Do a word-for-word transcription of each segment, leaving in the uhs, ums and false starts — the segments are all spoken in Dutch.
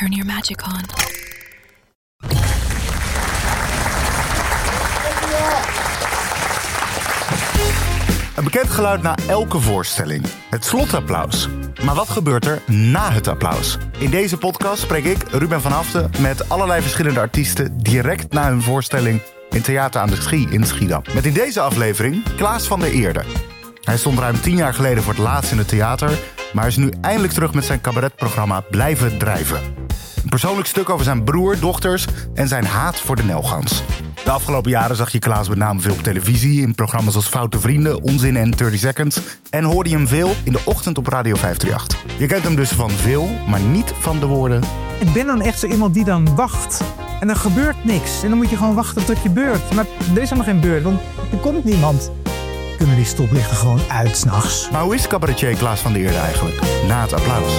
Turn your magic on. Een bekend geluid na elke voorstelling. Het slotapplaus. Maar wat gebeurt er na het applaus? In deze podcast spreek ik, Ruben van Haften, met allerlei verschillende artiesten direct na hun voorstelling in Theater aan de Schie in Schiedam. Met in deze aflevering Klaas van der Eerde. Hij stond ruim tien jaar geleden voor het laatst in het theater, maar is nu eindelijk terug met zijn cabaretprogramma Blijven Drijven. Een persoonlijk stuk over zijn broer, dochters en zijn haat voor de nelgans. De afgelopen jaren zag je Klaas met name veel op televisie, in programma's als Foute Vrienden, Onzin en dertig seconds. En hoorde je hem veel in de ochtend op Radio vijf drie acht. Je kent hem dus van veel, maar niet van de woorden. Ik ben dan echt zo iemand die dan wacht. En er gebeurt niks. En dan moet je gewoon wachten tot je beurt. Maar er is nog geen beurt, want er komt niemand. Kunnen die stoplichten gewoon uit 's nachts? Maar hoe is cabaretier Klaas van der Eerde eigenlijk? Na het applaus.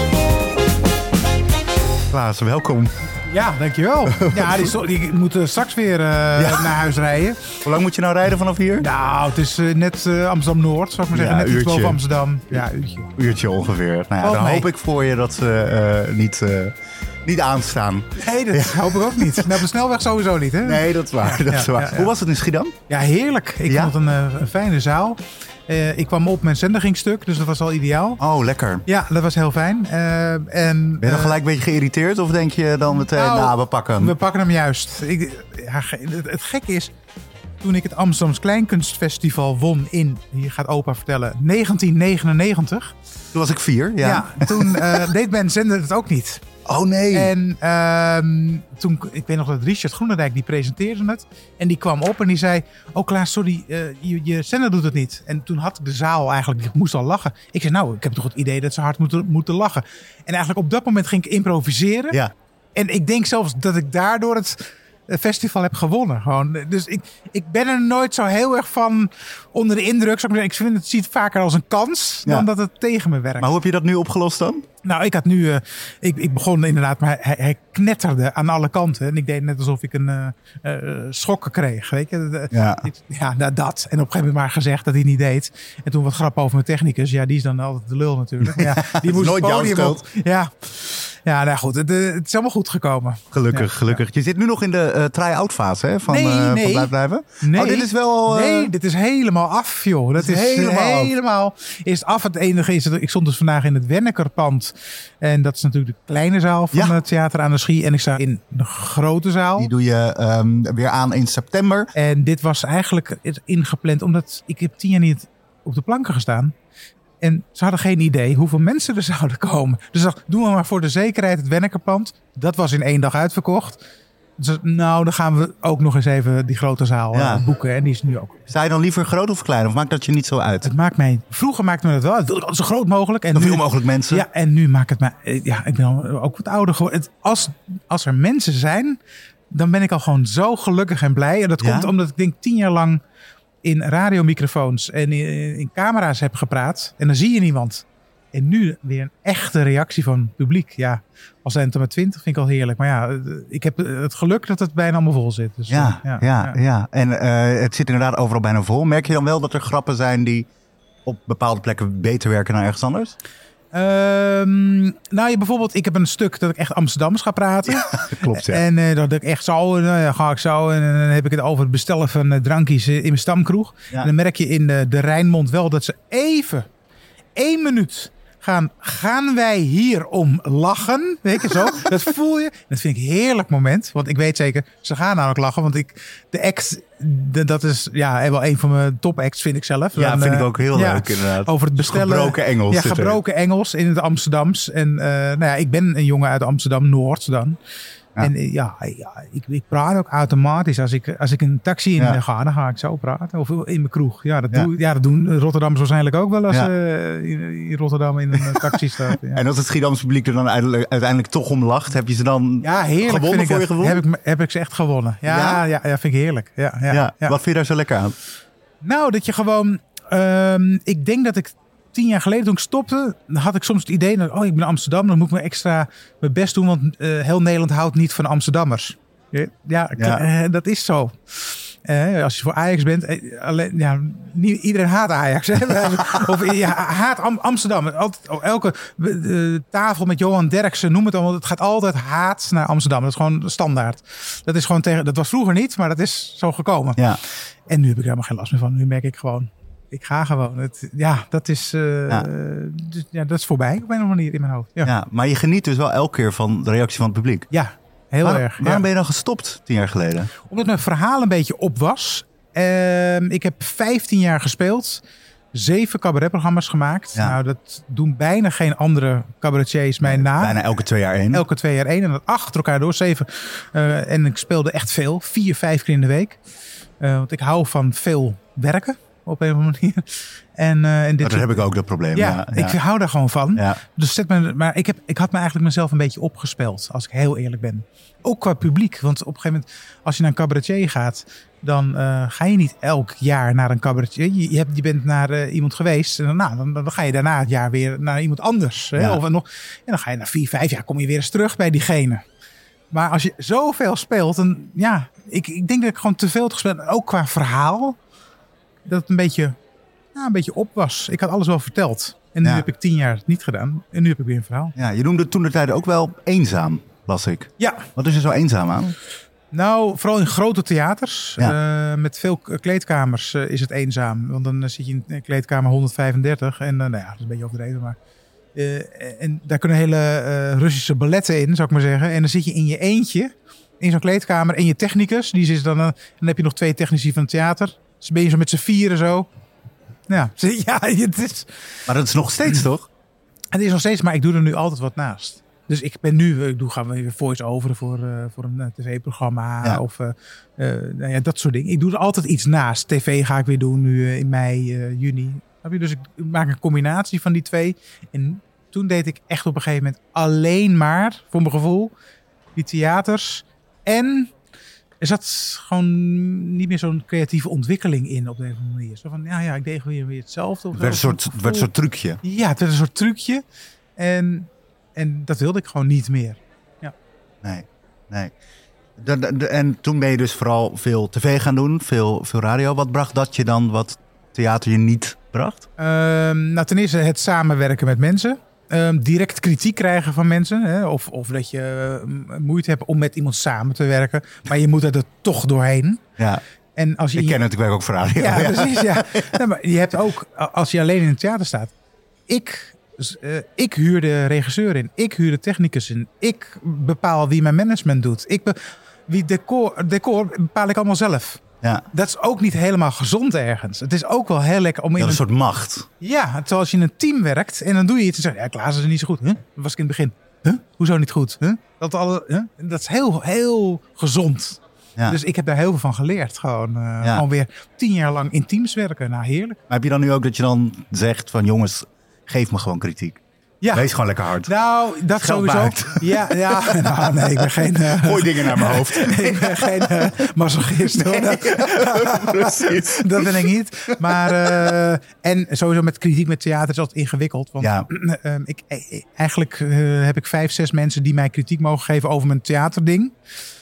Klaas, welkom. Ja, dankjewel. Ja, die, so- die moeten straks weer uh, ja. naar huis rijden. Hoe lang moet je nou rijden vanaf hier? Nou, het is uh, net uh, Amsterdam-Noord, zou ik maar zeggen. Ja, net iets boven Amsterdam. Ja, een uurtje. Uurtje ongeveer. Nou ja, oh, dan nee. hoop ik voor je dat ze uh, niet, uh, niet aanstaan. Nee, dat ja. hoop ik ook niet. Nou, op de snelweg sowieso niet, hè? Nee, dat is waar. Ja, dat is ja, waar. ja, ja. Hoe was het in Schiedam? Ja, heerlijk. Ik ja? vond het een, een fijne zaal. Uh, ik kwam op, mijn zender ging stuk, dus dat was al ideaal. Oh, lekker. Ja, dat was heel fijn. Uh, en, ben je dan gelijk een beetje geïrriteerd of denk je dan meteen, nou, nou we pakken hem? We pakken hem juist. Ik, ja, het, het gekke is, toen ik het Amsterdams Kleinkunstfestival won in, hier gaat opa vertellen, negentien negenennegentig. Toen was ik vier, ja. Ja, toen uh, deed mijn zender het ook niet. Oh nee. En uh, toen, ik weet nog dat Richard Groenendijk, die presenteerde het. En die kwam op en die zei, oh Klaas, sorry, uh, je, je zender doet het niet. En toen had ik de zaal eigenlijk, die moest al lachen. Ik zei, nou, ik heb toch het idee dat ze hard moeten, moeten lachen. En eigenlijk op dat moment ging ik improviseren. Ja. En ik denk zelfs dat ik daardoor het festival heb gewonnen. Gewoon. Dus ik, ik ben er nooit zo heel erg van onder de indruk. Zou ik, zeggen. Ik vind het ziet vaker als een kans dan ja. dat het tegen me werkt. Maar hoe heb je dat nu opgelost dan? Nou, ik had nu, uh, ik, ik begon inderdaad, maar hij, hij knetterde aan alle kanten. En ik deed net alsof ik een uh, uh, schokken kreeg, weet je. De, ja. Ik, ja, nou, dat. En op een gegeven moment maar gezegd dat hij niet deed. En toen wat grap over mijn technicus. Ja, die is dan altijd de lul natuurlijk. Ja, die moest nooit het podium op. Ja. Ja, nou goed, het, het is allemaal goed gekomen. Gelukkig, ja, gelukkig. Ja. Je zit nu nog in de uh, try-out fase hè, van, nee, uh, nee. van Blijf Blijven? Nee. Oh, dit is wel... Uh... Nee, dit is helemaal af, joh. Dat is, is helemaal, helemaal is af. Het enige is, dat ik stond dus vandaag in het Wennekerpand. En dat is natuurlijk de kleine zaal van ja. het Theater aan de Schie. En ik sta in de grote zaal. Die doe je um, weer aan in september. En dit was eigenlijk ingepland, omdat ik heb tien jaar niet op de planken gestaan. En ze hadden geen idee hoeveel mensen er zouden komen. Dus dacht, doen we maar voor de zekerheid het Wennekerpand. Dat was in één dag uitverkocht. Dus nou, dan gaan we ook nog eens even die grote zaal ja. uh, boeken. En die is nu ook. Sta je dan liever groot of klein? Of maakt dat je niet zo uit? Het maakt mij, vroeger maakte me dat wel uit. Zo groot mogelijk. En Zoveel nu, mogelijk mensen. Ja, en nu maakt het mij... Ja, ik ben ook wat ouder geworden. Het, als, als er mensen zijn, dan ben ik al gewoon zo gelukkig en blij. En dat ja? komt omdat ik denk tien jaar lang in radiomicrofoons en in, in camera's heb gepraat. En dan zie je niemand. En nu weer een echte reactie van het publiek. Ja, al zijn het er maar twintig, vind ik al heerlijk. Maar ja, ik heb het geluk dat het bijna allemaal vol zit. Dus, ja, ja, ja, ja. En uh, het zit inderdaad overal bijna vol. Merk je dan wel dat er grappen zijn die op bepaalde plekken beter werken dan ergens anders? Um, nou, je, bijvoorbeeld, ik heb een stuk dat ik echt Amsterdams ga praten. Ja, klopt, ja. En uh, dat ik echt zo, nou ja, ga ik zo. En dan heb ik het over het bestellen van uh, drankjes in mijn stamkroeg. Ja. En dan merk je in de, de Rijnmond wel dat ze even, één minuut gaan, gaan wij hier om lachen? Weet je zo? Dat voel je. Dat vind ik een heerlijk moment. Want ik weet zeker, ze gaan namelijk lachen. Want ik, de act, de, dat is ja, wel een van mijn top acts, vind ik zelf. Ja, dan, vind uh, ik ook heel ja, leuk inderdaad. Over het bestellen. Gebroken Engels. Ja, gebroken Engels in het Amsterdams. En uh, nou ja, ik ben een jongen uit Amsterdam-Noord dan. Ja. En ja, ja ik, ik praat ook automatisch. Als ik, als ik een taxi in ja. ga, dan ga ik zo praten. Of in mijn kroeg. Ja, dat, ja. Doe, ja, dat doen Rotterdammers waarschijnlijk ook wel als ja. uh, in, in Rotterdam in een taxi staat. Ja. En als het Schiedams publiek er dan uiteindelijk toch om lacht, heb je ze dan ja, heerlijk, gewonnen vind voor ik je gevoel? Heb ik, heb ik ze echt gewonnen. Ja, ja? ja, ja vind ik heerlijk. Ja, ja, ja. Ja. Wat vind je daar zo lekker aan? Nou, dat je gewoon... Um, ik denk dat ik tien jaar geleden toen ik stopte, dan had ik soms het idee dat oh, ik ben Amsterdam, dan moet ik me extra mijn best doen, want uh, heel Nederland houdt niet van Amsterdammers. Ja, ja, ja. Uh, dat is zo. Uh, als je voor Ajax bent, uh, alleen, ja, niet iedereen haat Ajax. Hè? of ja, haat Am- Amsterdam. Altijd, elke uh, tafel met Johan Derksen, noem het allemaal. Het gaat altijd haat naar Amsterdam. Dat is gewoon standaard. Dat is gewoon tegen. Dat was vroeger niet, maar dat is zo gekomen. Ja. En nu heb ik er helemaal geen last meer van. Nu merk ik gewoon, ik ga gewoon. Het, ja, dat is, uh, ja. Dus, ja, dat is voorbij op een of andere manier in mijn hoofd. Ja. ja, maar je geniet dus wel elke keer van de reactie van het publiek. Ja. Heel Waar, erg. Waarom ja. ben je dan gestopt tien jaar geleden? Omdat mijn verhaal een beetje op was. Uh, ik heb vijftien jaar gespeeld. Zeven cabaretprogramma's gemaakt. Ja. Nou, dat doen bijna geen andere cabaretiers mij na. Bijna elke twee jaar één. Elke twee jaar één. En dat achter elkaar door. Zeven. Uh, en ik speelde echt veel. Vier, vijf keer in de week. Uh, want ik hou van veel werken. Op een of andere manier. En, uh, en dit dat heb ik ook dat probleem. Ja, ja, ja. ik hou daar gewoon van. Ja. Dus zet me, maar ik, heb, ik had me eigenlijk mezelf een beetje opgespeld. Als ik heel eerlijk ben. Ook qua publiek. Want op een gegeven moment, als je naar een cabaretier gaat, dan uh, ga je niet elk jaar naar een cabaretier. Je, je, hebt, je bent naar uh, iemand geweest. En dan, nou, dan, dan ga je daarna het jaar weer naar iemand anders. Hè? Ja. Of nog, en dan ga je na vier, vijf jaar kom je weer eens terug bij diegene. Maar als je zoveel speelt, dan ja, ik, ik denk dat ik gewoon te veel heb gespeeld. Ook qua verhaal. Dat het een beetje, nou, een beetje op was. Ik had alles wel verteld. En nu ja. heb ik tien jaar het niet gedaan. En nu heb ik weer een verhaal. Ja, je noemde toen de tijd ook wel eenzaam, las ik. Ja. Wat is er zo eenzaam aan? Nou, vooral in grote theaters. Ja. Uh, met veel kleedkamers uh, is het eenzaam. Want dan uh, zit je in kleedkamer honderdvijfendertig. En uh, nou ja, dat is een beetje overdreven. Maar, uh, en daar kunnen hele uh, Russische balletten in, zou ik maar zeggen. En dan zit je in je eentje in zo'n kleedkamer. En je technicus, die zit dan, uh, dan heb je nog twee technici van het theater. Dus ben je zo met z'n vieren zo. Ja, ja, het is... Maar dat is nog steeds toch? Het is nog steeds, maar ik doe er nu altijd wat naast. Dus ik ben nu, ik doe gaan we weer voice-over voor, uh, voor een uh, tv-programma ja. of uh, uh, nou ja, dat soort dingen. Ik doe er altijd iets naast. T V ga ik weer doen nu uh, in mei, uh, juni. Dus ik maak een combinatie van die twee. En toen deed ik echt op een gegeven moment alleen maar, voor mijn gevoel, die theaters. En er zat gewoon niet meer zo'n creatieve ontwikkeling in op de een of andere manier. Zo van, ja, ja, ik deed weer, weer hetzelfde. Het werd een soort, werd een soort trucje. Ja, het werd een soort trucje. En, en dat wilde ik gewoon niet meer. Ja. Nee, nee. De, de, de, en toen ben je dus vooral veel tv gaan doen, veel, veel radio. Wat bracht dat je dan wat theater je niet bracht? Um, nou, ten eerste het samenwerken met mensen. Um, direct kritiek krijgen van mensen. Hè? Of, of dat je uh, moeite hebt om met iemand samen te werken. Maar je moet er toch doorheen. Ja. En als je ik ken het, ik werk ook voor radio. Ja, ja. precies. Ja. Nou, maar je hebt ook, als je alleen in het theater staat. Ik, uh, ik huur de regisseur in. Ik huur de technicus in. Ik bepaal wie mijn management doet. Ik be, wie decor, decor bepaal ik allemaal zelf. Ja. Dat is ook niet helemaal gezond ergens. Het is ook wel heel lekker om in ja, een, een een soort macht. Ja, zoals je in een team werkt en dan doe je iets en zeg je, ja, Klaas is er niet zo goed. Huh? Dat was ik in het begin. Huh? Hoezo niet goed? Huh? Dat, alle, huh? dat is heel, heel gezond. Ja. Dus ik heb daar heel veel van geleerd. Gewoon, uh, ja. gewoon weer tien jaar lang in teams werken. Nou, heerlijk. Maar heb je dan nu ook dat je dan zegt van jongens, geef me gewoon kritiek. Ja. Wees gewoon lekker hard. Nou, dat Geld sowieso. Buigt. Ja, ja. Nou, nee, ik ben geen... Uh, Gooi dingen naar mijn hoofd. Ik ben geen uh, masochist. Nee, ja, precies. Dat ben ik niet. Maar, uh, en sowieso met kritiek met theater is altijd ingewikkeld. Want ja. uh, ik, eigenlijk uh, heb ik vijf, zes mensen die mij kritiek mogen geven over mijn theaterding.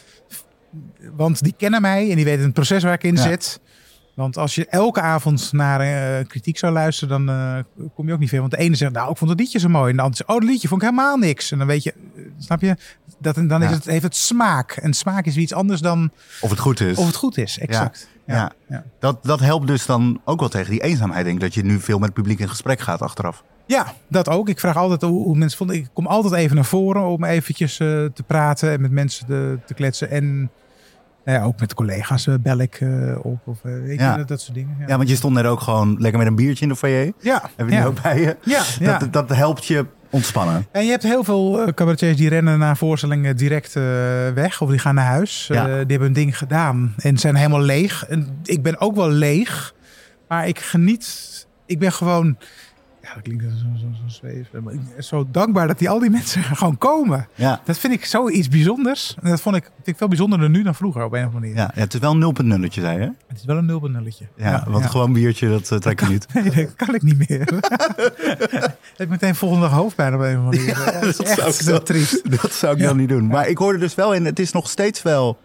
Want die kennen mij en die weten het proces waar ik in ja. zit. Want als je elke avond naar uh, kritiek zou luisteren, dan uh, kom je ook niet veel. Want de ene zegt, nou, ik vond het liedje zo mooi. En de andere zegt, oh, dat liedje vond ik helemaal niks. En dan weet je, snap je? Dat, en dan ja. is het, heeft het smaak. En smaak is iets anders dan... Of het goed is. Of het goed is, exact. Ja. Ja. Ja. Ja. Dat, dat helpt dus dan ook wel tegen die eenzaamheid, denk ik. Dat je nu veel met het publiek in gesprek gaat achteraf. Ja, dat ook. Ik vraag altijd hoe, hoe mensen vonden. Ik kom altijd even naar voren om eventjes uh, te praten en met mensen te, te kletsen. En... Ja, ook met collega's uh, bel ik uh, op of uh, weet ja. je, dat, dat soort dingen. Ja. ja, want je stond net ook gewoon lekker met een biertje in de foyer. Ja. Heb je die ja. ook bij je? Ja. ja. Dat, dat helpt je ontspannen. En je hebt heel veel uh, cabaretiers die rennen na voorstellingen direct uh, weg. Of die gaan naar huis. Ja. Uh, die hebben hun ding gedaan en zijn helemaal leeg. En ik ben ook wel leeg. Maar ik geniet. Ik ben gewoon... Ja, dat klinkt zo, zo, zo zweven. Maar ik ben zo dankbaar dat die al die mensen gewoon komen. Ja. Dat vind ik zoiets bijzonders. En dat vond ik, vind ik veel bijzonderer nu dan vroeger op een of andere manier. Ja, ja, het is wel een nul punt nulletje, zei je? Het is wel een nul punt nulletje. Ja, ja, want ja. gewoon biertje, dat uh, trek je niet. Nee, dat kan ik niet meer. Ik heb meteen volgende dag hoofdpijn op een of andere manier. Ja, dat is dat echt zou zo dan, triest. Dat zou ik ja. dan niet doen. Maar ik hoorde dus wel in, het is nog steeds wel...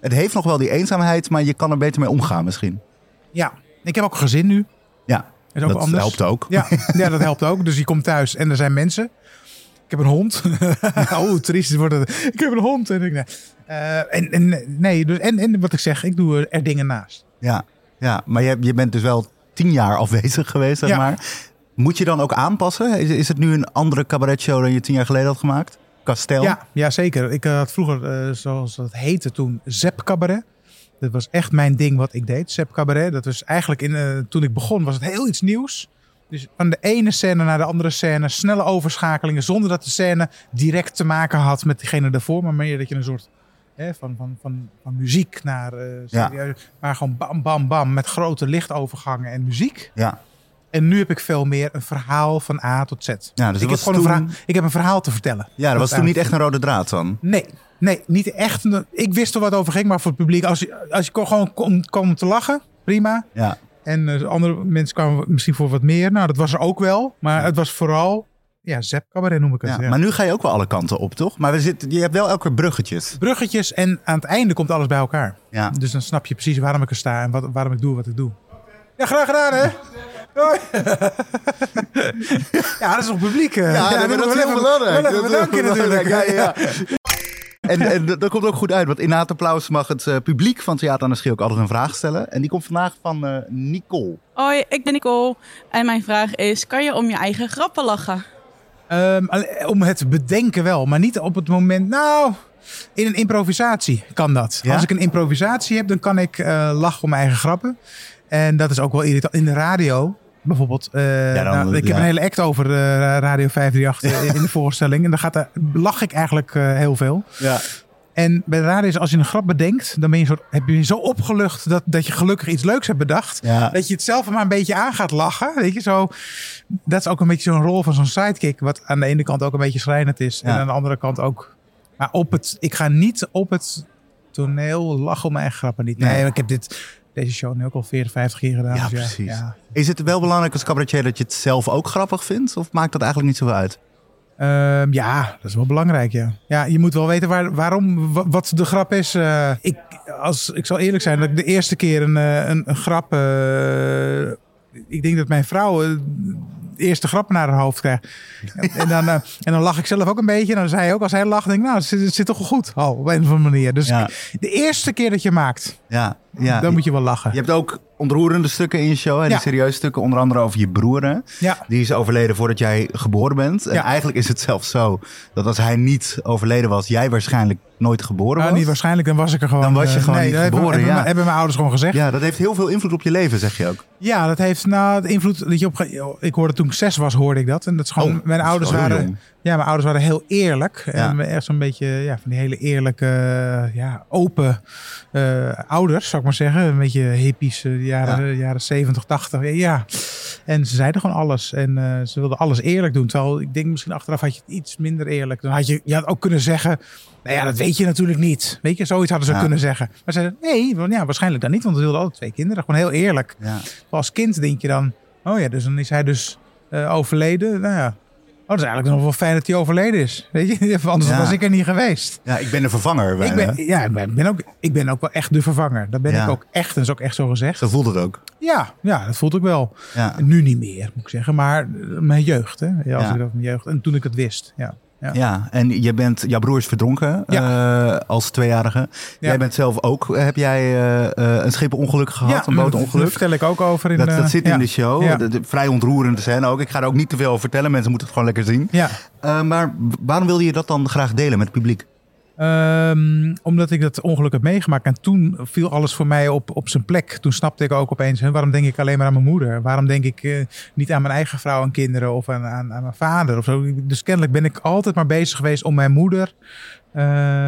Het heeft nog wel die eenzaamheid, maar je kan er beter mee omgaan misschien. Ja, ik heb ook een gezin nu. Ja, is ook dat anders. helpt ook. Ja, ja, dat helpt ook. Dus je komt thuis en er zijn mensen. Ik heb een hond. oh, triest wordt het. Ik heb een hond. En, ik, nee. Uh, en, en, nee, dus, en, en wat ik zeg, ik doe er dingen naast. Ja, ja, maar je, je bent dus wel tien jaar afwezig geweest, zeg ja. maar. Moet je dan ook aanpassen? Is, is het nu een andere cabaretshow dan je tien jaar geleden had gemaakt? Kastel? Ja, ja zeker. Ik had vroeger, uh, zoals dat heette toen, Zep Cabaret. Dat was echt mijn ding wat ik deed, Zep Cabaret. Dat was eigenlijk, in, uh, toen ik begon, was het heel iets nieuws. Dus van de ene scène naar de andere scène, snelle overschakelingen, zonder dat de scène direct te maken had met degene daarvoor, maar meer dat je een soort hè, van, van, van, van muziek naar uh, serieus, ja. maar gewoon bam, bam, bam, met grote lichtovergangen en muziek. Ja. En nu heb ik veel meer een verhaal van A tot Z. Ja, dus ik, heb gewoon toen... een verhaal, ik heb een verhaal te vertellen. Ja, dat was toen niet echt een rode draad dan? Nee, nee, niet echt. Een, ik wist er wat over ging, maar voor het publiek, als je, als je gewoon kon, kon te lachen, prima. Ja. En uh, andere mensen kwamen misschien voor wat meer. Nou, dat was er ook wel. Maar het was vooral, ja, Zep Cabaret noem ik het. Ja, ja. Maar nu ga je ook wel alle kanten op, toch? Maar we zitten, je hebt wel elke keer bruggetjes. Bruggetjes en aan het einde komt alles bij elkaar. Ja. Dus dan snap je precies waarom ik er sta en wat, waarom ik doe wat ik doe. Ja, graag gedaan, hè? Hoi. Ja, dat is nog publiek. Uh. Ja, ja, dat, dat is heel belangrijk. Wel even bedanken natuurlijk. Ja, ja. En, en dat komt ook goed uit, want in na het applaus mag het uh, publiek van Theater aan de Schie ook altijd een vraag stellen. En die komt vandaag van uh, Nicole. Hoi, ik ben Nicole. En mijn vraag is, kan je om je eigen grappen lachen? Um, om het bedenken wel, maar niet op het moment... Nou, in een improvisatie kan dat. Ja? Als ik een improvisatie heb, dan kan ik uh, lachen om mijn eigen grappen. En dat is ook wel irritant. In de radio... Bijvoorbeeld, uh, ja, dan, nou, ik ja. heb een hele act over uh, Radio vijf drie acht in, in de voorstelling. En daar gaat er, lach ik eigenlijk uh, heel veel. Ja. En bij de radio is als je een grap bedenkt, dan ben je zo, heb je zo opgelucht dat, dat je gelukkig iets leuks hebt bedacht. Ja. Dat je het zelf maar een beetje aan gaat lachen. Weet je, zo. Dat is ook een beetje zo'n rol van zo'n sidekick. Wat aan de ene kant ook een beetje schrijnend is. Ja. En aan de andere kant ook. Maar op het, ik ga niet op het toneel lachen om mijn eigen grappen niet. Nee, nee ik heb dit... Deze show nu ook al veertig, vijftig keer gedaan. Ja, dus ja, precies. Ja. Is het wel belangrijk als cabaretier dat je het zelf ook grappig vindt? Of maakt dat eigenlijk niet zoveel uit? Uh, ja, dat is wel belangrijk, ja. Ja, je moet wel weten waar, waarom, wat de grap is. Uh, ik, als, ik zal eerlijk zijn, dat ik de eerste keer een, een, een grap... Uh, ik denk dat mijn vrouw... Uh, de eerste grappen naar haar hoofd krijgt. En dan, uh, en dan lach ik zelf ook een beetje. En dan zei hij ook, als hij lacht, denk ik, nou, het zit, het zit toch wel goed. Al, op een of andere manier. Dus ja. De eerste keer dat je maakt, ja, ja. dan moet je wel lachen. Je hebt ook ontroerende stukken in je show. Hè? Ja. Die serieuze stukken, onder andere over je broer. Hè? Ja. Die is overleden voordat jij geboren bent. En ja. eigenlijk is het zelfs zo dat als hij niet overleden was, jij waarschijnlijk nooit geboren was. Nou, niet waarschijnlijk, dan was ik er gewoon. Dan was je gewoon uh, nee, niet dat geboren. Hebben, ja. hebben, hebben mijn ouders gewoon gezegd. Ja, dat heeft heel veel invloed op je leven, zeg je ook. Ja, dat heeft nou de invloed dat je op. Ik hoorde toen ik zes was, hoorde ik dat. En dat is gewoon. Oh, mijn dat ouders waren. Jong. Ja, mijn ouders waren heel eerlijk. Ja. En echt zo'n beetje ja, van die hele eerlijke, ja, open uh, ouders, zou ik maar zeggen. Een beetje hippies, uh, jaren, ja. jaren zeventig, tachtig. Ja. En ze zeiden gewoon alles. En uh, ze wilden alles eerlijk doen. Terwijl ik denk misschien achteraf had je het iets minder eerlijk. Dan had je, je had ook kunnen zeggen, nou ja, dat weet je natuurlijk niet. Weet je, zoiets hadden ze ja. kunnen zeggen. Maar ze zeiden, nee, want ja, waarschijnlijk dan niet. Want we wilden altijd twee kinderen. Gewoon heel eerlijk. Ja. Als kind denk je dan, oh ja, dus dan is hij dus uh, overleden. Nou ja. Oh, dat is eigenlijk nog wel fijn dat hij overleden is. Weet je, anders ja. was ik er niet geweest. Ja, ik ben de vervanger. Ik ben, ja, ik ben, ook, ik ben ook wel echt de vervanger. Dat ben ja. ik ook echt. Dat is ook echt zo gezegd. Zo voelt het ook. Ja, ja, dat voelt ook wel. Ja. Nu niet meer, moet ik zeggen. Maar mijn jeugd, hè. Ja, als ja. ik dat mijn jeugd. En toen ik het wist, ja. Ja. ja, en je bent, jouw broer is verdronken ja. uh, als tweejarige. Ja. Jij bent zelf ook, heb jij uh, een schepenongeluk gehad, ja, een bootongeluk? Daar vertel ik ook over. In dat, de, dat zit ja. in de show. Ja. De, de, vrij ontroerend scène ook. Ik ga er ook niet te veel over vertellen. Mensen moeten het gewoon lekker zien. Ja. Uh, maar waarom wilde je dat dan graag delen met het publiek? Um, omdat ik dat ongeluk heb meegemaakt. En toen viel alles voor mij op, op zijn plek. Toen snapte ik ook opeens, hè, waarom denk ik alleen maar aan mijn moeder? Waarom denk ik uh, niet aan mijn eigen vrouw en kinderen of aan, aan, aan mijn vader? Of zo? Dus kennelijk ben ik altijd maar bezig geweest om mijn moeder uh,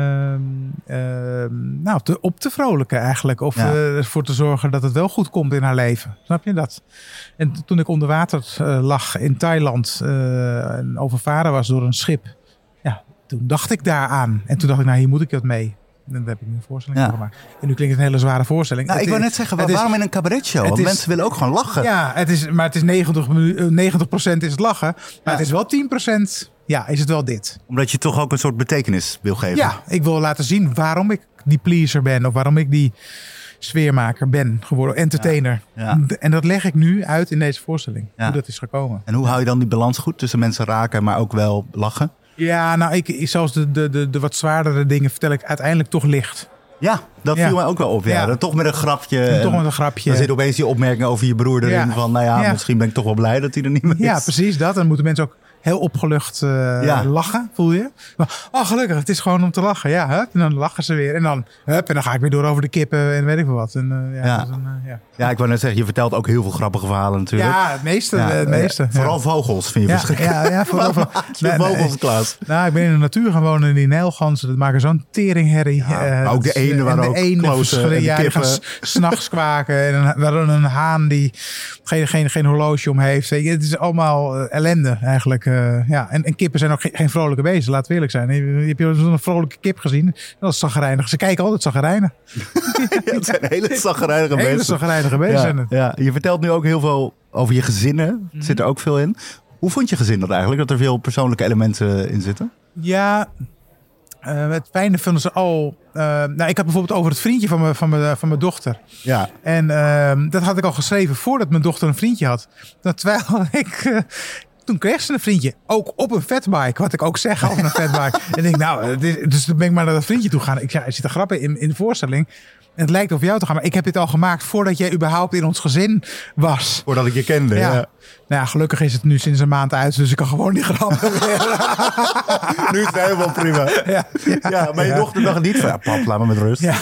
uh, nou, te, op te vrolijken eigenlijk. Of ja. uh, ervoor te zorgen dat het wel goed komt in haar leven. Snap je dat? En t- toen ik onder water uh, lag in Thailand uh, en overvaren was door een schip. Toen dacht ik daaraan. En toen dacht ik, nou, hier moet ik wat mee. En dan heb ik nu een voorstelling ja. gemaakt. En nu klinkt het een hele zware voorstelling. Nou, het ik wou net zeggen, waarom is, in een cabaretshow? Want is, mensen willen ook gewoon lachen. Ja, het is, maar het is negentig, negentig procent is het lachen. Maar ja. het is wel tien procent ja, is het wel dit. Omdat je toch ook een soort betekenis wil geven. Ja, ik wil laten zien waarom ik die pleaser ben. Of waarom ik die sfeermaker ben geworden. Entertainer. Ja, ja. En dat leg ik nu uit in deze voorstelling. Ja. Hoe dat is gekomen. En hoe hou je dan die balans goed tussen mensen raken, maar ook wel lachen? Ja, nou, ik, zelfs de, de, de, de wat zwaardere dingen vertel ik uiteindelijk toch licht. Ja, dat ja. viel mij ook wel op. Ja. Ja. Dan toch met een grapje. En toch met een grapje. Dan zit opeens die opmerking over je broer erin. Ja. Van, nou ja, ja, misschien ben ik toch wel blij dat hij er niet meer is. Ja, precies dat. Dan moeten mensen ook heel opgelucht uh, ja. lachen, voel je. Maar, oh, gelukkig, het is gewoon om te lachen. Ja, hup, en dan lachen ze weer. En dan, hup, en dan ga ik weer door over de kippen en weet ik veel wat. En, uh, ja, ja. Een, uh, ja. ja, ik wou net zeggen, je vertelt ook heel veel grappige verhalen natuurlijk. Ja, het meeste. Ja, het meeste ja. Vooral vogels vind je ja, verschrikkelijk. Ja, ja, vooral nee, nee, vogels, nee. Klaas. Nou, ik ben in de natuur gaan wonen en die nijlganzen, dat maken zo'n teringherrie. Ja, uh, ook de ene waar ook kloten en ja, die gaan s'nachts kwaken. En een, waar een haan die geen, geen, geen horloge om heeft. Het is allemaal uh, ellende eigenlijk. Uh, ja. en, en kippen zijn ook geen, geen vrolijke beesten, laten we eerlijk zijn. Heb je zo'n vrolijke kip gezien? Dat is zaggerijnig. Ze kijken altijd zaggerijnig. Ja, het zijn hele zaggerijnige beesten. Hele zaggerijnige beesten. Ja, ja, je vertelt nu ook heel veel over je gezinnen. Mm-hmm. Zit er ook veel in. Hoe vond je gezin dat eigenlijk? Dat er veel persoonlijke elementen in zitten? Ja, uh, het fijne vinden ze al. Uh, nou, ik had bijvoorbeeld over het vriendje van mijn, van mijn, van mijn dochter. Ja. En uh, dat had ik al geschreven voordat mijn dochter een vriendje had. Dat terwijl ik. Uh, Toen kreeg ze een vriendje. Ook op een fatbike. Wat ik ook zeg over een fatbike. En ik denk, nou, dus dan ben ik maar naar dat vriendje toe gaan. Ik zei, er zitten grappen in, in de voorstelling. En het lijkt over jou te gaan. Maar ik heb dit al gemaakt voordat jij überhaupt in ons gezin was. Voordat ik je kende, ja. ja. Nou ja, gelukkig is het nu sinds een maand uit. Dus ik kan gewoon die grappen weer. Nu is het helemaal prima. Ja, ja, ja maar je ja. dochter dacht niet van, ja, pap, laat me met rust. Ja,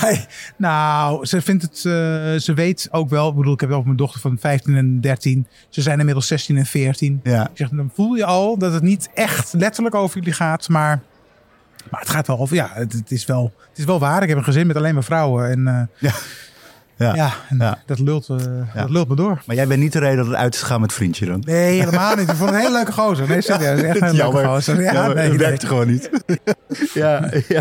nou, ze vindt het, uh, ze weet ook wel. Ik bedoel, ik heb wel mijn dochter van vijftien en dertien. Ze zijn inmiddels zestien en veertien. Ja. Ik zeg, dan voel je al dat het niet echt letterlijk over jullie gaat. Maar, maar het gaat wel over, ja, het, het, is wel, het is wel waar. Ik heb een gezin met alleen maar vrouwen. En uh, ja. Ja, ja, en ja. Dat, lult, uh, ja. dat lult me door. Maar jij bent niet de reden dat het uit is gegaan met vriendje dan? Nee, helemaal niet. Ik vond het een hele leuke gozer. Nee, serieus. Echt een hele leuke gozer. Ja, ja, nee, dat werkt nee. gewoon niet. ja, ja.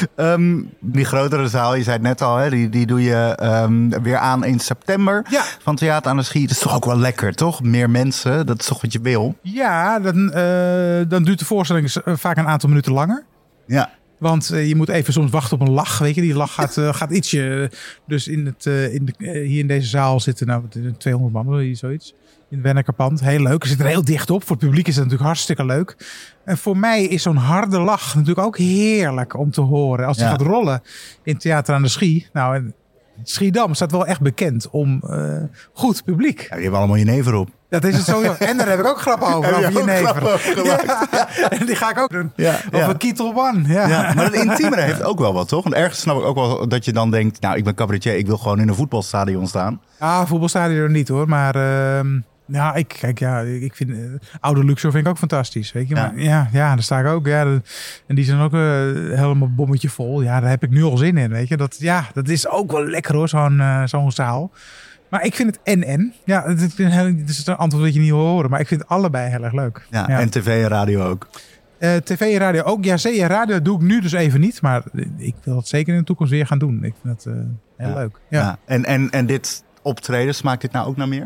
Um, die grotere zaal, je zei het net al, hè, die, die doe je um, weer aan in september. Ja. Van Theater aan de Schie. Dat is toch ook wel lekker, toch? Meer mensen, dat is toch wat je wil? Ja, dan, uh, dan duurt de voorstelling vaak een aantal minuten langer. Ja. Want uh, je moet even soms wachten op een lach. Weet je, die lach gaat, uh, gaat ietsje. Dus in het, uh, in de, uh, hier in deze zaal zitten nou tweehonderd man, hier zoiets. In het Wennekerpand. Heel leuk. We zitten er heel dicht op. Voor het publiek is het natuurlijk hartstikke leuk. En voor mij is zo'n harde lach natuurlijk ook heerlijk om te horen. Als die ja. gaat rollen in Theater aan de Schie. Nou, en Schiedam staat wel echt bekend om uh, goed publiek. Ja, je hebt allemaal je never op. Dat is het sowieso. En daar heb ik ook grappen over. Over je never. Ja, en die ga ik ook doen. Ja, over ja. Ketel One. Ja. Ja, maar het intiemere heeft ook wel wat, toch? Want ergens snap ik ook wel dat je dan denkt, nou, ik ben cabaretier, ik wil gewoon in een voetbalstadion staan. Ah, voetbalstadion niet hoor. Maar uh, ja, ik, kijk, ja, ik vind uh, Oude Luxor vind ik ook fantastisch. Weet je, ja. Maar ja, ja, daar sta ik ook. Ja, de, en die zijn ook uh, helemaal bommetje vol. Ja, daar heb ik nu al zin in. Weet je, dat, ja, dat is ook wel lekker hoor, zo'n, uh, zo'n zaal. Maar ik vind het en-en. Ja, het is, een heel, het is een antwoord dat je niet wil horen. Maar ik vind het allebei heel erg leuk. Ja, ja. En tv en radio ook. Uh, tv en radio ook. Ja, zee en radio doe ik nu dus even niet. Maar ik wil het zeker in de toekomst weer gaan doen. Ik vind het uh, heel ja. leuk. Ja. Ja. En, en, en dit optreden, smaakt dit nou ook naar meer?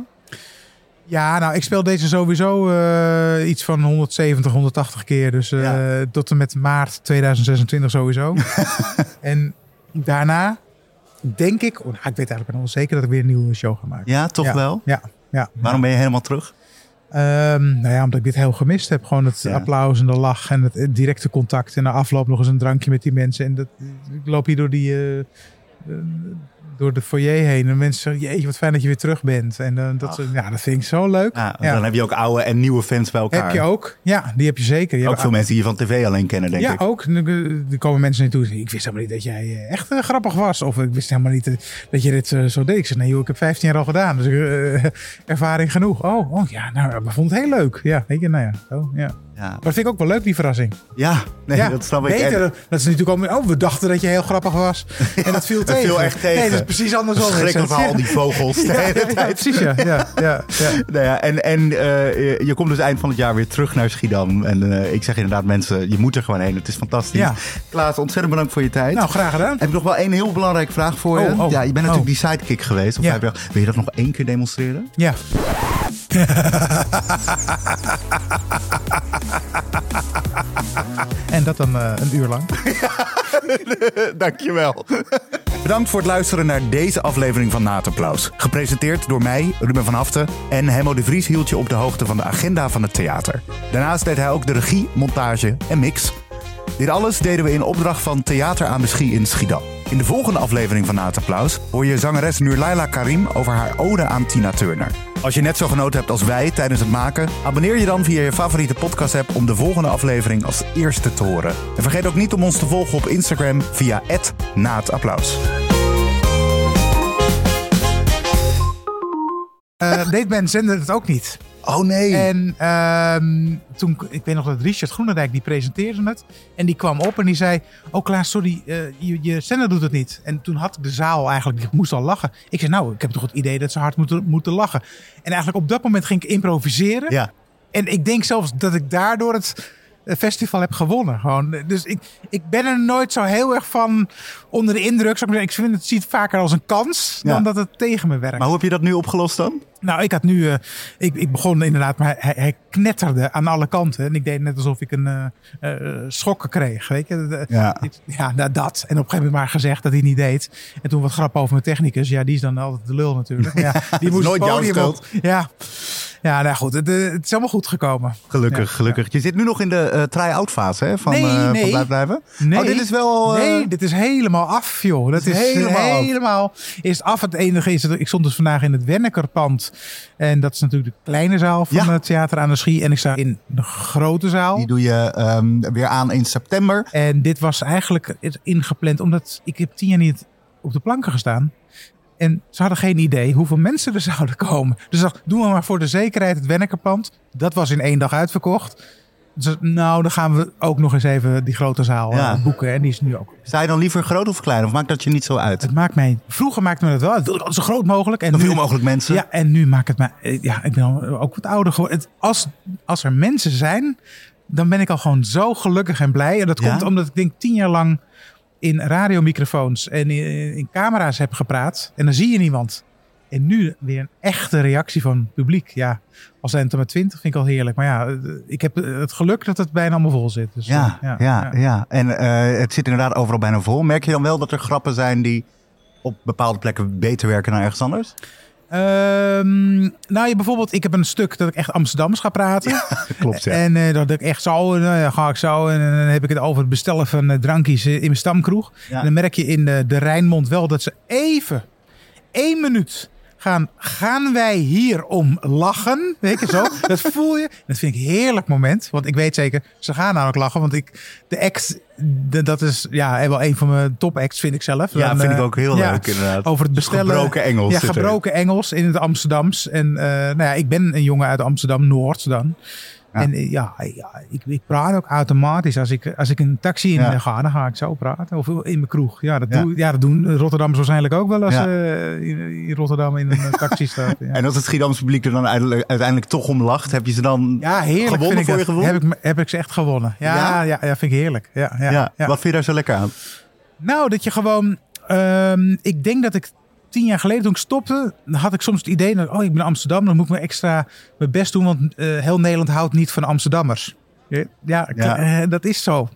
Ja, nou, ik speel deze sowieso uh, iets van honderdzeventig, honderdtachtig keer. Dus uh, ja. tot en met maart tweeduizend zesentwintig sowieso. En daarna... denk ik, oh, nou, ik weet eigenlijk wel zeker dat ik weer een nieuwe show ga maken. Ja, toch ja, wel? Ja, ja. Waarom ben je helemaal terug? Um, nou ja, omdat ik dit heel gemist heb. Gewoon het ja. applaus en de lach en het directe contact. En na afloop nog eens een drankje met die mensen. En dat, ik loop hier door die... Uh, uh, door de foyer heen. En mensen zeggen, jeetje, wat fijn dat je weer terug bent. En uh, dat, ja, dat vind ik zo leuk. Ja, ja. Dan heb je ook oude en nieuwe fans bij elkaar. Heb je ook. Ja, die heb je zeker. Je ook veel mensen die je van tv alleen kennen, denk ja, ik. Ja, ook. Er komen mensen naartoe. Ik wist helemaal niet dat jij echt uh, grappig was. Of ik wist helemaal niet uh, dat je dit uh, zo deed. Ik zei, nee joh, ik heb vijftien jaar al gedaan. Dus uh, ervaring genoeg. Oh, oh ja, nou, ik vond het heel leuk. Ja, weet je, nou ja. Oh, ja. Ja. Maar dat vind ik ook wel leuk, die verrassing. Ja, nee, ja, dat snap ik. Beter, en... dat is natuurlijk ook... Oh, we dachten dat je heel grappig was. En dat viel tegen. Dat viel echt tegen. Nee, dat is precies andersom. Schrikkelijk van al die vogels. De hele tijd. Ja, precies, ja. ja, ja, ja. Nou ja, en en uh, je komt dus eind van het jaar weer terug naar Schiedam. En uh, ik zeg inderdaad, mensen, je moet er gewoon heen. Het is fantastisch. Ja. Klaas, ontzettend bedankt voor je tijd. Nou, graag gedaan. Heb ik nog wel één heel belangrijke vraag voor je. Oh, oh, ja, je bent natuurlijk oh. die sidekick geweest. Op ja. Wil je dat nog één keer demonstreren? Ja. En dat dan uh, een uur lang. Dankjewel. Bedankt voor het luisteren naar deze aflevering van Na het Applaus. Gepresenteerd door mij, Ruben van Haften. En Hemmo de Vries hield je op de hoogte van de agenda van het theater. Daarnaast deed hij ook de regie, montage en mix. Dit alles deden we in opdracht van Theater aan de Schie in Schiedam. In de volgende aflevering van Na het Applaus hoor je zangeres Nurlaila Karim over haar ode aan Tina Turner. Als je net zo genoten hebt als wij tijdens het maken, abonneer je dan via je favoriete podcast-app om de volgende aflevering als eerste te horen. En vergeet ook niet om ons te volgen op Instagram via at na het applaus. Uh, deed Ben zender het ook niet. Oh nee. En uh, toen, ik weet nog dat Richard Groenendijk, die presenteerde het. En die kwam op en die zei, oh Klaas, sorry, uh, je, je zender doet het niet. En toen had ik de zaal eigenlijk, die moest al lachen. Ik zei, nou, ik heb toch het idee dat ze hard moeten, moeten lachen. En eigenlijk op dat moment ging ik improviseren. Ja. En ik denk zelfs dat ik daardoor het festival heb gewonnen. Gewoon. Dus ik, ik ben er nooit zo heel erg van onder de indruk. Ik, ik vind het ziet vaker als een kans dan ja. dat het tegen me werkt. Maar hoe heb je dat nu opgelost dan? Nou, ik had nu, uh, ik, ik begon inderdaad, maar hij, hij knetterde aan alle kanten. En ik deed net alsof ik een uh, uh, schokken kreeg. Weet je? Ja, ja nou, dat. En op een gegeven moment maar gezegd dat hij niet deed. En toen wat grap over mijn technicus. Ja, die is dan altijd de lul natuurlijk. Ja, die moest nooit jouw schuld. Ja. Ja, nou goed, het, het is allemaal goed gekomen. Gelukkig, ja, gelukkig. Ja. Je zit nu nog in de uh, try-out fase hè, van, nee, uh, nee. van Blijf Blijven. Nee, oh, dit is wel... Uh... Nee, dit is helemaal af, joh. Dat is, is helemaal, helemaal is af. Het enige is, dat ik stond dus vandaag in het Wennekerpand. En dat is natuurlijk de kleine zaal van ja. het Theater aan de Schie. En ik sta in de grote zaal. Die doe je um, weer aan in september. En dit was eigenlijk ingepland, omdat ik heb tien jaar niet op de planken gestaan. En ze hadden geen idee hoeveel mensen er zouden komen. Dus dacht, doen we maar voor de zekerheid het Wennekerpand. Dat was in één dag uitverkocht. Dus nou, dan gaan we ook nog eens even die grote zaal ja. boeken. En die is nu ook. Sta je dan liever groot of klein? Of maakt dat je niet zo uit? Het maakt mij... Vroeger maakte me dat wel. Het wilde zo groot mogelijk. En Zoveel nu, mogelijk mensen. Ja, en nu maakt het mij... Ja, ik ben ook wat ouder geworden. Het, als, als er mensen zijn, dan ben ik al gewoon zo gelukkig en blij. En dat ja? komt omdat ik denk tien jaar lang in radiomicrofoons en in, in camera's heb gepraat. En dan zie je niemand. En nu weer een echte reactie van het publiek. Ja, al zijn het er maar twintig, vind ik al heerlijk. Maar ja, ik heb het geluk dat het bijna allemaal vol zit. Dus, ja, ja, ja, ja, ja. En uh, het zit inderdaad overal bijna vol. Merk je dan wel dat er grappen zijn die op bepaalde plekken beter werken dan ergens anders? Um, nou, je bijvoorbeeld, ik heb een stuk dat ik echt Amsterdams ga praten. Ja, klopt, ja. En uh, dat ik echt zo, en dan ga ik zo. En dan heb ik het over het bestellen van uh, drankjes in mijn stamkroeg. Ja. En dan merk je in de, de Rijnmond wel dat ze even, één minuut gaan, gaan wij hier om lachen? Weet je zo? Dat voel je. Dat vind ik een heerlijk moment. Want ik weet zeker, ze gaan namelijk lachen. Want ik, de act, de, dat is ja, wel een van mijn top acts, vind ik zelf. Ja, dan, vind uh, ik ook heel ja, leuk inderdaad. Over het bestellen. Gebroken Engels. Ja, gebroken er. Engels in het Amsterdams. En uh, nou ja, ik ben een jongen uit Amsterdam-Noord dan. Ja. En uh, ja, ja ik, ik praat ook automatisch. Als ik, als ik een taxi in ja. ga, dan ga ik zo praten. Of in mijn kroeg. Ja, dat, ja. Doe, ja, dat doen Rotterdammers waarschijnlijk ook wel als ja. uh, in, in Rotterdam in een taxi staat. Ja. En als het Schiedamse publiek er dan uiteindelijk, uiteindelijk toch om lacht, heb je ze dan ja, heerlijk, gewonnen vind voor ik je gewonnen? Heb ik, heb ik ze echt gewonnen. Ja, ja? ja, ja vind ik heerlijk. Ja, ja, ja. Ja. Wat vind je daar zo lekker aan? Nou, dat je gewoon... Um, ik denk dat ik tien jaar geleden toen ik stopte, dan had ik soms het idee dat, oh, ik ben Amsterdam, dan moet ik me extra mijn best doen, want uh, heel Nederland houdt niet van Amsterdammers. Ja, ja. Uh, dat is zo.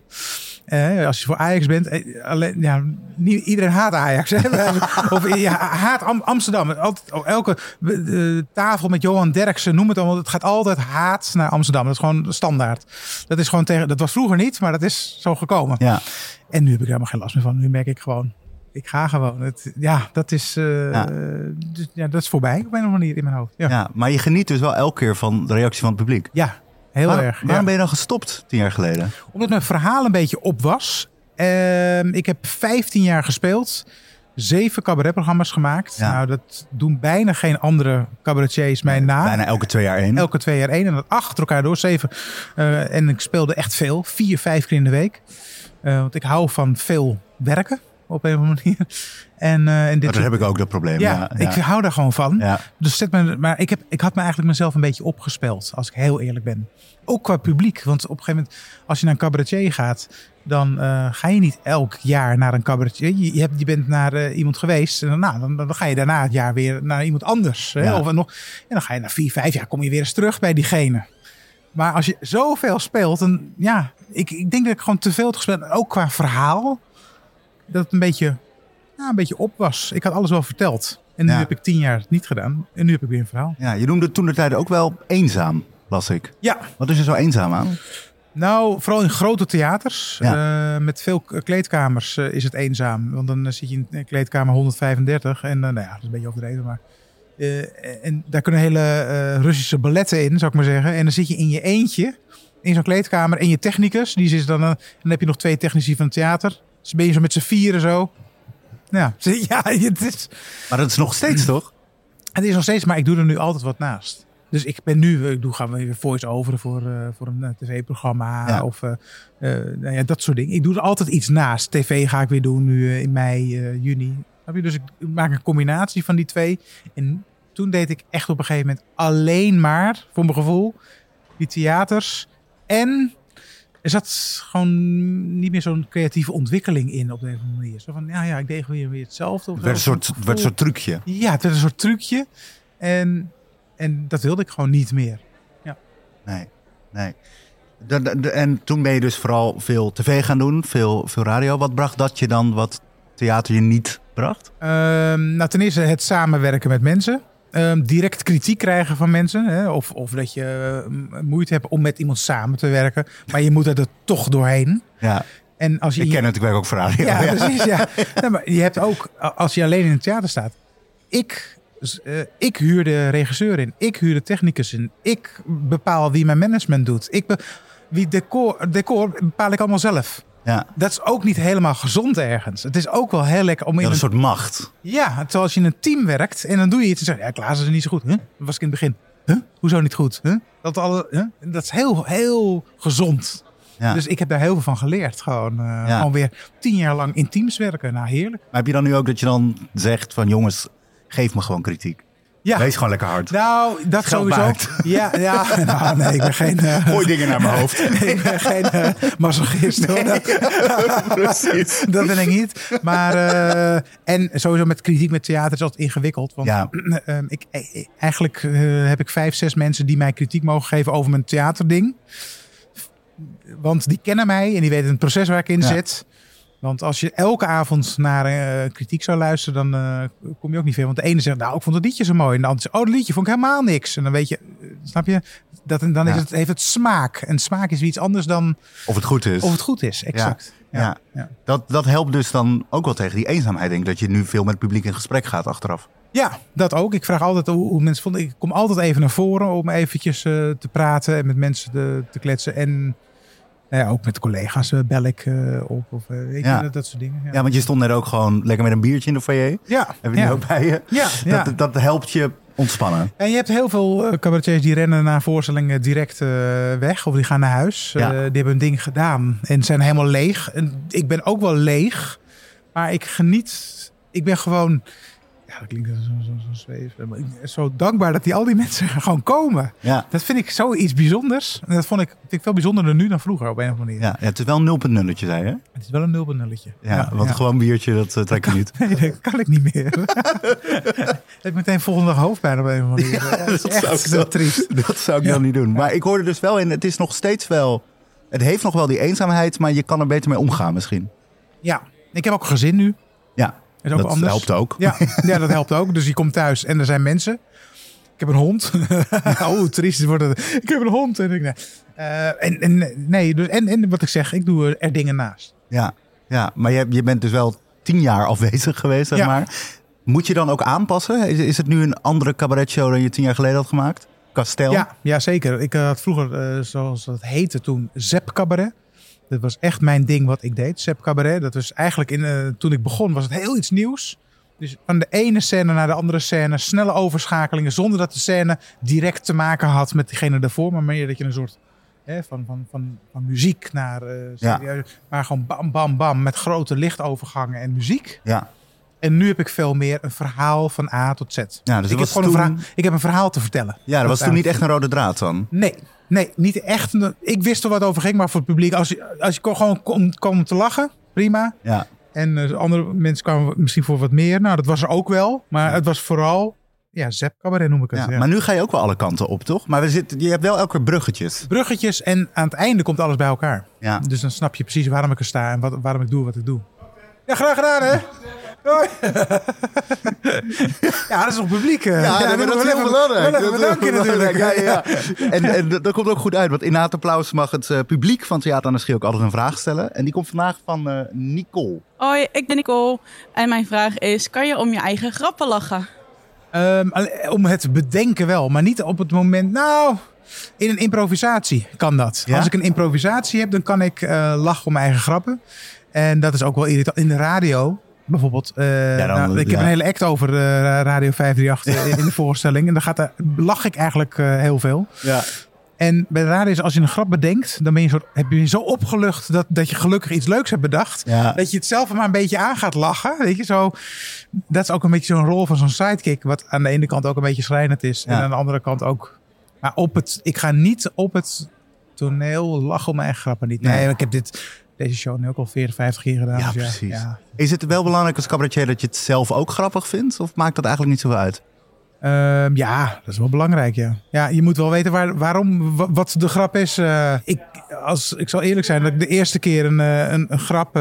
Uh, als je voor Ajax bent, uh, alleen, ja, niet iedereen haat Ajax. Hè? Of ja, haat Am- Amsterdam. Altijd, oh, elke uh, tafel met Johan Derksen, noem het allemaal, het gaat altijd haat naar Amsterdam. Dat is gewoon standaard. Dat is gewoon tegen, dat was vroeger niet, maar dat is zo gekomen. Ja. En nu heb ik er helemaal geen last meer van. Nu merk ik gewoon, ik ga gewoon. Het, ja, dat is, uh, ja. Dus, ja, dat is voorbij op een of andere manier in mijn hoofd. Ja. Ja, maar je geniet dus wel elke keer van de reactie van het publiek. Ja, heel Waar, erg. Waarom ja. ben je dan gestopt tien jaar geleden? Omdat mijn verhaal een beetje op was. Uh, ik heb vijftien jaar gespeeld. Zeven cabaretprogramma's gemaakt. Ja. Nou, dat doen bijna geen andere cabaretiers mij na. Bijna elke twee jaar één. Elke twee jaar één. En dat achter elkaar door. Zeven. Uh, en ik speelde echt veel. Vier, vijf keer in de week. Uh, want ik hou van veel werken. Op een of andere manier. En, uh, en dit dat heb ik ook, dat probleem. Ja, ja, ik ja. hou daar gewoon van. Ja. Dus zet me, maar ik, heb, ik had me eigenlijk mezelf een beetje opgespeld. Als ik heel eerlijk ben. Ook qua publiek. Want op een gegeven moment, als je naar een cabaretier gaat, dan uh, ga je niet elk jaar naar een cabaretier. Je, je, hebt, je bent naar uh, iemand geweest en dan, nou, dan, dan ga je daarna het jaar weer naar iemand anders. Hè? Ja. Of nog, en dan ga je na vier, vijf jaar kom je weer eens terug bij diegene. Maar als je zoveel speelt, dan ja, ik, ik denk dat ik gewoon te veel heb gespeeld. Ook qua verhaal, dat het een beetje, ja, een beetje op was. Ik had alles wel verteld. En nu ja. heb ik tien jaar het niet gedaan. En nu heb ik weer een verhaal. Ja, je noemde toen de tijd ook wel eenzaam, las ik. Ja. Wat is er zo eenzaam aan? Nou, vooral in grote theaters. Ja. Uh, met veel kleedkamers uh, is het eenzaam. Want dan uh, zit je in kleedkamer honderdvijfendertig. En uh, nou ja, dat is een beetje overdreven. Maar, uh, en daar kunnen hele uh, Russische balletten in, zou ik maar zeggen. En dan zit je in je eentje in zo'n kleedkamer. En je technicus, die zit dan, uh, dan heb je nog twee technici van het theater. Dus ben je zo met z'n vieren zo. Ja, ja het is... Maar dat is nog steeds, toch? Het is nog steeds, maar ik doe er nu altijd wat naast. Dus ik ben nu, ik doe gaan we weer voice-over voor, uh, voor een uh, tv-programma ja. of uh, uh, nou ja, dat soort dingen. Ik doe er altijd iets naast. T V ga ik weer doen nu uh, in mei, uh, juni. Dus ik maak een combinatie van die twee. En toen deed ik echt op een gegeven moment alleen maar, voor mijn gevoel, die theaters. En er zat gewoon niet meer zo'n creatieve ontwikkeling in op deze manier. Zo van, ja, ja, ik deed weer, weer hetzelfde. Het werd een soort, werd een soort trucje. Ja, het werd een soort trucje. En... En dat wilde ik gewoon niet meer. Ja. Nee, nee. De, de, de, en toen ben je dus vooral veel tv gaan doen, veel, veel radio. Wat bracht dat je dan wat theater je niet bracht? Um, nou, ten eerste het samenwerken met mensen. Um, direct kritiek krijgen van mensen. Hè? Of, of dat je uh, moeite hebt om met iemand samen te werken. Maar je moet er toch doorheen. Ja. En als je ik ken het, ik werk ook voor radio. Ja, ja. precies. Ja. Nou, maar je hebt ook, als je alleen in het theater staat. Ik... Dus, uh, ik huur de regisseur in. Ik huur de technicus in. Ik bepaal wie mijn management doet. Ik be- wie decor, decor bepaal ik allemaal zelf. Ja. Dat is ook niet helemaal gezond ergens. Het is ook wel heel lekker om in ja, een, een soort macht. Ja, zoals je in een team werkt en dan doe je iets en zeg je, ja, Klaas is er niet zo goed. Huh? Dat was ik in het begin. Huh? Hoezo niet goed? Huh? Dat, alle, huh? Dat is heel, heel gezond. Ja. Dus ik heb daar heel veel van geleerd. Gewoon, uh, ja. gewoon weer tien jaar lang in teams werken. Nou, heerlijk. Maar heb je dan nu ook dat je dan zegt van jongens, geef me gewoon kritiek. Ja. Wees gewoon lekker hard. Nou, dat Geld sowieso. Buigt. Ja, ja. Nou, nee, ik ben geen... Uh, Gooi dingen naar mijn hoofd. Ik ben geen uh, masochist. Nee. Dat, Precies. Dat ben ik niet. Maar, uh, en sowieso met kritiek met theater is altijd ingewikkeld. Want ja. uh, ik, eigenlijk uh, heb ik vijf, zes mensen die mij kritiek mogen geven over mijn theaterding. Want die kennen mij en die weten het proces waar ik in ja. zit. Want als je elke avond naar uh, kritiek zou luisteren, dan uh, kom je ook niet veel. Want de ene zegt, nou, ik vond het liedje zo mooi. En de ander zegt, oh, dat liedje vond ik helemaal niks. En dan weet je, uh, snap je? Dat, dan is ja. het, heeft het smaak. En smaak is iets anders dan... Of het goed is. Of het goed is, exact. Ja. Ja. Ja. Ja. Dat, dat helpt dus dan ook wel tegen die eenzaamheid. Denk ik, dat je nu veel met het publiek in gesprek gaat achteraf. Ja, dat ook. Ik vraag altijd hoe, hoe mensen vonden. Ik kom altijd even naar voren om eventjes uh, te praten en met mensen te, te kletsen. En... Nou ja, ook met collega's uh, bel ik uh, op of uh, weet ja. je, dat, dat soort dingen. Ja. ja, want je stond net ook gewoon lekker met een biertje in de foyer. Ja. Heb je die ja. ook bij je? Ja. ja. Dat, dat helpt je ontspannen. En je hebt heel veel uh, cabaretiers die rennen na voorstellingen direct uh, weg. Of die gaan naar huis. Ja. Uh, die hebben hun ding gedaan en zijn helemaal leeg. En ik ben ook wel leeg. Maar ik geniet. Ik ben gewoon... Ja, dat klinkt zo, zo, zo zweef. Maar ik ben zo dankbaar dat die, al die mensen gewoon komen. Ja. Dat vind ik zoiets bijzonders. En dat vond ik, vind ik veel bijzonderder nu dan vroeger op een of andere manier. Ja, ja, het is wel een nul punt nulletje, zei je? Het is wel een nul punt nulletje. Ja, ja, want ja. gewoon biertje, dat uh, trek je niet. Nee, dat kan ik niet meer. Ik heb meteen volgende dag hoofdpijn op een of andere manier. Ja, dat, dat is echt zo triest. Dat zou ik ja. dan niet doen. Maar ik hoorde dus wel in, het is nog steeds wel... Het heeft nog wel die eenzaamheid, maar je kan er beter mee omgaan misschien. Ja, ik heb ook een gezin nu. Ja. Is ook dat anders. helpt ook. Ja, ja, dat helpt ook. Dus je komt thuis en er zijn mensen. Ik heb een hond. Oh, triest wordt het. Ik heb een hond. En, ik, nee. Uh, en, en, nee, dus, en, en wat ik zeg, ik doe er dingen naast. Ja, ja, maar je, je bent dus wel tien jaar afwezig geweest, zeg ja. maar. Moet je dan ook aanpassen? Is, is het nu een andere cabaretshow dan je tien jaar geleden had gemaakt? Kastel? Ja, ja zeker. Ik had vroeger, uh, zoals dat heette toen, Zep Cabaret. Dat was echt mijn ding wat ik deed, Zep Cabaret. Dat was eigenlijk, in, uh, toen ik begon, was het heel iets nieuws. Dus van de ene scène naar de andere scène, snelle overschakelingen, zonder dat de scène direct te maken had met diegene daarvoor. Maar meer dat je een soort hè, van, van, van, van muziek naar, uh, ja. maar gewoon bam, bam, bam, met grote lichtovergangen en muziek. Ja. En nu heb ik veel meer een verhaal van A tot Z. Ja, dus ik, heb heb gewoon toen... een verhaal, ik heb een verhaal te vertellen. Ja, dat was toen niet echt een rode draad dan? Nee, nee, niet echt. Ik wist er wat over ging, maar voor het publiek... Als je, als je gewoon kon, kon te lachen, prima. Ja. En uh, andere mensen kwamen misschien voor wat meer. Nou, dat was er ook wel. Maar het was vooral... Ja, zep-cabaret noem ik het. Ja, ja. Maar nu ga je ook wel alle kanten op, toch? Maar we zitten, je hebt wel elke keer bruggetjes. Bruggetjes en aan het einde komt alles bij elkaar. Ja. Dus dan snap je precies waarom ik er sta en wat, waarom ik doe wat ik doe. Ja, graag gedaan, hè? Hoi. Ja, dat is nog publiek. Ja, ja, ja dat, dat is heel belangrijk. Dat is heel belangrijk. Ja, ja, ja. En, en dat komt ook goed uit, want in na het applaus mag het uh, publiek van Theater aan de Schie ook altijd een vraag stellen. En die komt vandaag van uh, Nicole. Hoi, ik ben Nicole. En mijn vraag is, kan je om je eigen grappen lachen? Um, om het bedenken wel, maar niet op het moment... Nou, in een improvisatie kan dat. Ja? Als ik een improvisatie heb, dan kan ik uh, lachen om mijn eigen grappen. En dat is ook wel irritant. In de radio... Bijvoorbeeld, uh, ja, dan, nou, ik ja. heb een hele act over uh, Radio vijf drie acht in, in de voorstelling. En dan gaat er, lach ik eigenlijk uh, heel veel. Ja. En bij de radio is als je een grap bedenkt, dan ben je zo, heb je je zo opgelucht dat, dat je gelukkig iets leuks hebt bedacht. Ja. Dat je het zelf maar een beetje aan gaat lachen. Weet je, zo. Dat is ook een beetje zo'n rol van zo'n sidekick. Wat aan de ene kant ook een beetje schrijnend is. Ja. En aan de andere kant ook. Maar op het, ik ga niet op het toneel lachen om mijn eigen grappen niet. Nee, nee, ik heb dit... Deze show nu ook al veertig, vijftig keer gedaan. Ja, dus ja, precies. Ja. Is het wel belangrijk als cabaretier dat je het zelf ook grappig vindt? Of maakt dat eigenlijk niet zoveel uit? Uh, ja, dat is wel belangrijk, ja. Ja, je moet wel weten waar, waarom, wat de grap is. Uh, ik, als, ik zal eerlijk zijn, dat ik de eerste keer een, een, een grap...